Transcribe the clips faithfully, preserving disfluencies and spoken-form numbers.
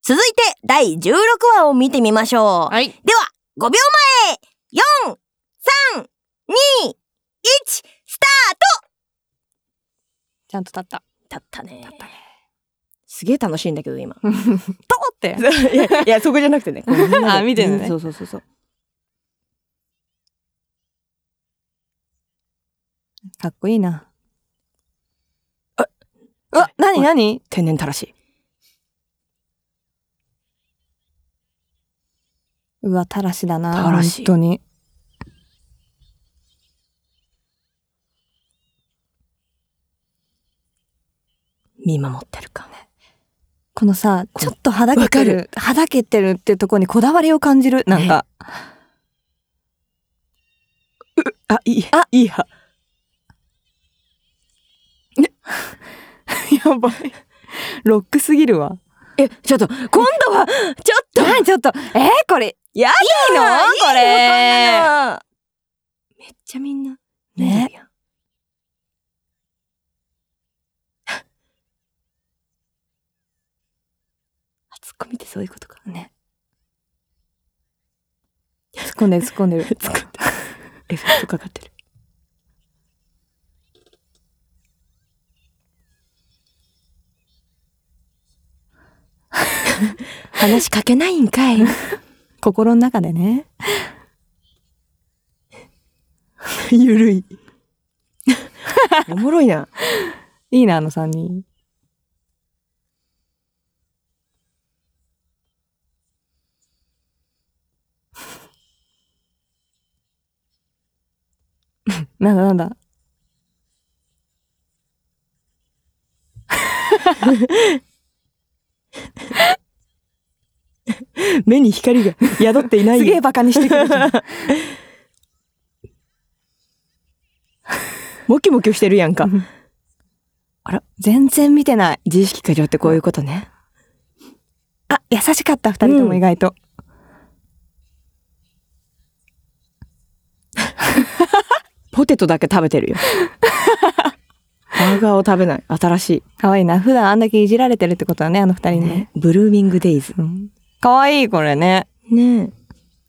続いてだいじゅうろくわを見てみましょう。 はい。 ではごびょうまえ、よん、さん、に、いち、スタート。 ちゃんと立った。 立ったね。立ったね。すげえ楽しいんだけど今。 とっていやいやそこじゃなくてね。 あ、見てるね。 そうそうそうそう。 かっこいいな。あ、うわ、なになに？ 天然たらし。 うわ、たらしだな。 たらし。 本当に。 見守ってるかね。 このさ、ちょっとはだけてる、はだけてるってとこにこだわりを感じる。なんか。 ね、う、あ、いい。あ、いいや。 ね、やばい。ロックすぎるわ。 え、ちょっと、今度は、ちょっと。 何ちょっと、えー、これ、 やだいいのこれ。 めっちゃみんな。 ね。 ツッコミってそういうことか。 ね。突っ込んでる突っ込んでる。 突っ込んでる。エフェクトかかってる。話しかけないんかい。 心の中でね。 ゆるい。おもろいな。 いいな、あのさんにん。なんだなんだ。 目に光が宿っていない。 すげえバカにしてくるじゃん。 モキモキしてるやんか。 あら、全然見てない。 自意識過剰ってこういうことね。 あ、優しかった二人とも意外と。うんポテトだけ食べてるよ。バーガーを食べない。新しい。 かわいいな。普段あんだけいじられてるってことはね、あの二人ね。ね、 ブルーミングデイズ。 うん、かわいい、これね。 ねえ。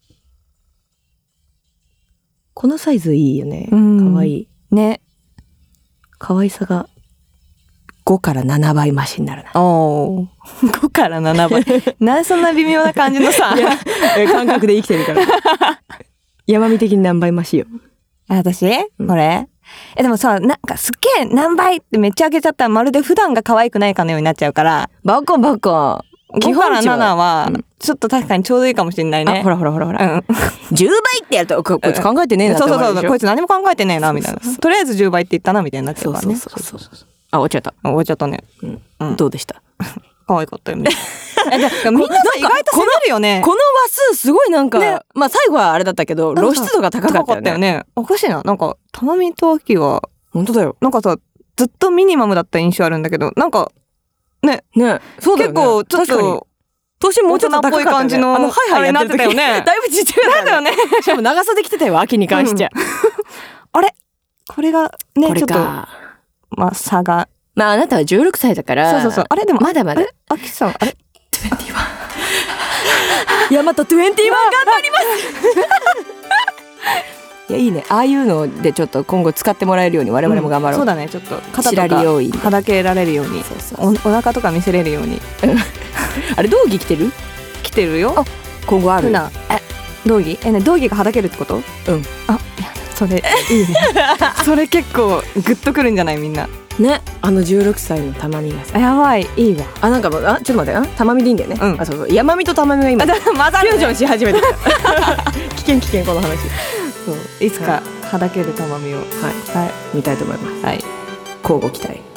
このサイズいいよね。かわいい。 ね。 かわいさがごからななばい増しになるな。 おー。ごからななばい。なんでそんな微妙な感じのさ。 いや、感覚で生きてるから。山見的に何倍増しよ。 あ、私、うん、これえ、でもさ、なんかすっげえ何倍ってめっちゃ上げちゃったらまるで普段が可愛くないかのようになっちゃうから。 バカバカ。 ごからななは、ちょっと確かにちょうどいいかもしれないね。 あ、ほらほらほらほら。うん、じゅうばいってやると、こいつ考えてねえなって思うでしょ。 そうそうそう、こいつ何も考えてねえな、みたいな。とりあえずじゅうばいって言ったな、みたいになっちゃうからね。 そうそうそうそう。あ、終わっちゃった。 終わっちゃったね。 うん。どうでした？ 可愛かったよね。え、じゃあみんなさ意外と攻めるよね。 この話数すごいなんか、ね、まあ最後はあれだったけど露出度が高かったよね。 よね。おかしいな。なんかたまみとあきは本当だよ。 なんかさずっとミニマムだった印象あるんだけど、なんかねね、そうだよね。 結構ちょっと年もうちょっと高かったよね。 感じのあのハイハイやってたよね。だいぶちっちゃかったよね。しかも長袖着てたよ、秋に関しちゃ。 あれこれがねこれちょっとまあ差が。 まああなたはじゅうろくさいだから。 そうそうそう。あれでもまだまだ。 あきさんあれ。 にじゅういち。ヤマトにじゅういち頑張ります。いやいいね。ああいうのでちょっと今後使ってもらえるように我々も頑張ろう。 そうだね。ちょっと肩とかはだけられるように、おお腹とか見せれるように。 あれ道着着てる？ 着てるよ。 今後ある。 え道着？えね道着がはだけるってこと？ うん。 あいやそれいいね。それ結構グッとくるんじゃないみんな。 ね、あのじゅうろくさいのたまみがさ、 やばい、いいわ。 あ、なんかもう、あ、ちょっと待って、あ、たまみでいいんだよね。うん、あ、そうそう、山みとたまみが今、 混ざる、ね、 フュージョンし始めてた。危険危険この話。 そう、いつかはだけるたまみを、はい、 はい、見たいと思います。 はい、 交互期待。